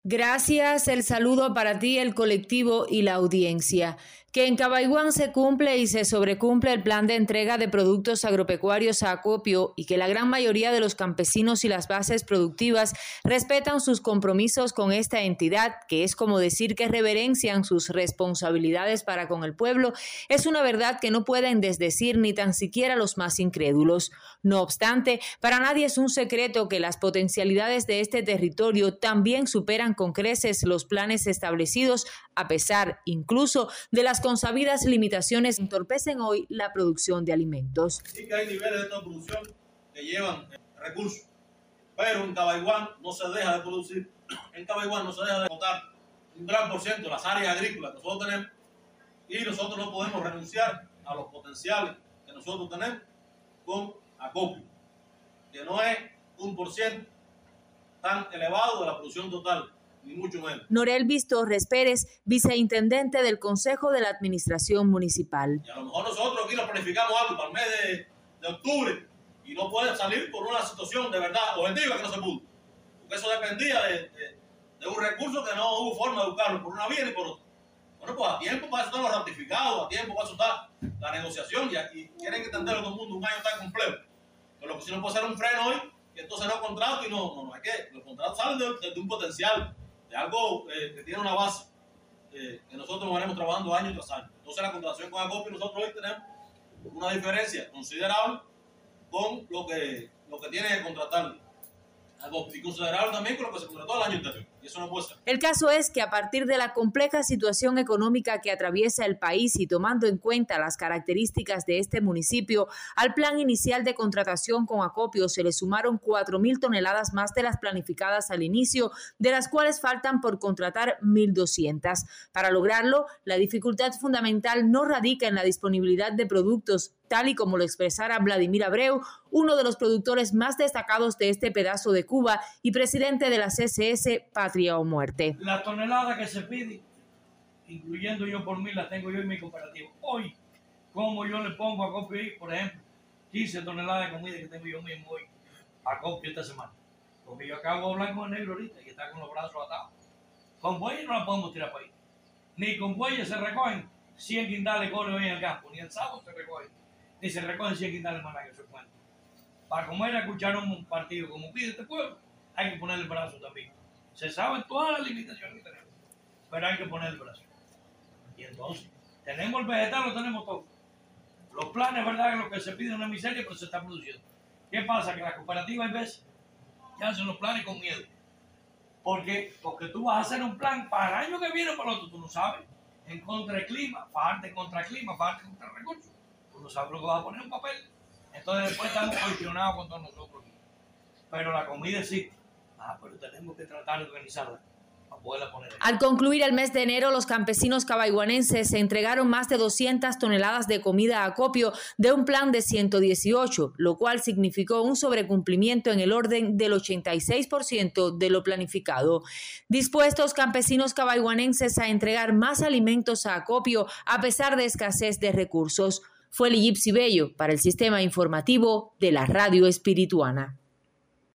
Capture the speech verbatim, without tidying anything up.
Gracias, el saludo para ti, el colectivo y la audiencia. Que en Cabaiguán se cumple y se sobrecumple el plan de entrega de productos agropecuarios a acopio y que la gran mayoría de los campesinos y las bases productivas respetan sus compromisos con esta entidad, que es como decir que reverencian sus responsabilidades para con el pueblo, es una verdad que no pueden desdecir ni tan siquiera los más incrédulos. No obstante, para nadie es un secreto que las potencialidades de este territorio también superan con creces los planes establecidos, a pesar incluso de las consabidas limitaciones que entorpecen hoy la producción de alimentos. Sí que hay niveles de esta producción que llevan recursos, pero en Cabaiguán no se deja de producir, en Cabaiguán no se deja de botar un gran por ciento de las áreas agrícolas que nosotros tenemos, y nosotros no podemos renunciar a los potenciales que nosotros tenemos con acopio, que no es un por ciento tan elevado de la producción total, ni mucho menos. Norelvis Torres Pérez, viceintendente del Consejo de la Administración Municipal. Y a lo mejor nosotros aquí nos planificamos algo para el mes de, de octubre y no puede salir por una situación de verdad objetiva que no se pudo, porque eso dependía de, de, de un recurso que no hubo forma de buscarlo por una vía ni por otra. Bueno, pues a tiempo para eso están los ratificados, a tiempo para eso está la negociación, y aquí tienen que entenderlo todo el mundo, un año tan complejo. Pero lo que sí no puede ser un freno hoy, que entonces no contrato y no, no, no es que los contratos salen de, de, de un potencial, de algo eh, que tiene una base, eh, que nosotros venimos trabajando año tras año. Entonces la contratación con acopio, nosotros hoy tenemos una diferencia considerable con lo que, lo que tiene que contratar acopio, y considerable también con lo que se contrató el año anterior, y eso no puede ser. El caso es que a partir de la compleja situación económica que atraviesa el país y tomando en cuenta las características de este municipio, al plan inicial de contratación con acopio se le sumaron cuatro mil toneladas más de las planificadas al inicio, de las cuales faltan por contratar mil doscientas. Para lograrlo, la dificultad fundamental no radica en la disponibilidad de productos, tal y como lo expresara Vladimir Abreu, uno de los productores más destacados de este pedazo de Cuba y presidente de la C C S Patria o Muerte. La tonelada que se pide, incluyendo yo por mí, la tengo yo en mi cooperativo. Hoy, como yo le pongo a acopio, por ejemplo, quince toneladas de comida que tengo yo mismo hoy, a acopio esta semana. Porque yo acabo blanco y negro ahorita y está con los brazos atados. Con bueyes no la podemos tirar para ahí. Ni con bueyes se recogen cien quintales corre hoy en el campo, ni el sábado se recogen. Ni se recogen cien quintales más que se cuenta. Para comer a escuchar un partido como pide este pueblo, hay que ponerle el brazo también. Se saben todas las limitaciones que tenemos, pero hay que poner el brazo. Y entonces, tenemos el vegetal, lo tenemos todo. Los planes, ¿verdad? Lo que se pide es una miseria, pero se está produciendo. ¿Qué pasa? Que las cooperativas, hay veces, que hacen los planes con miedo. Porque, porque tú vas a hacer un plan para el año que viene o para el otro, tú no sabes. En contra del clima, parte contra el clima, parte contra el recurso. Tú no sabes lo que vas a poner en un papel. Entonces después estamos cuestionados con todos nosotros. Pero la comida existe. Ah, pero tenemos que tratar de organizarla para poderla poner ahí. Al concluir el mes de enero, los campesinos cabaiguanenses se entregaron más de doscientas toneladas de comida a acopio de un plan de ciento dieciocho, lo cual significó un sobrecumplimiento en el orden del ochenta y seis por ciento de lo planificado. Dispuestos campesinos cabaiguanenses a entregar más alimentos a acopio a pesar de escasez de recursos. Fue Liyipsi Bello para el Sistema Informativo de la Radio Espirituana.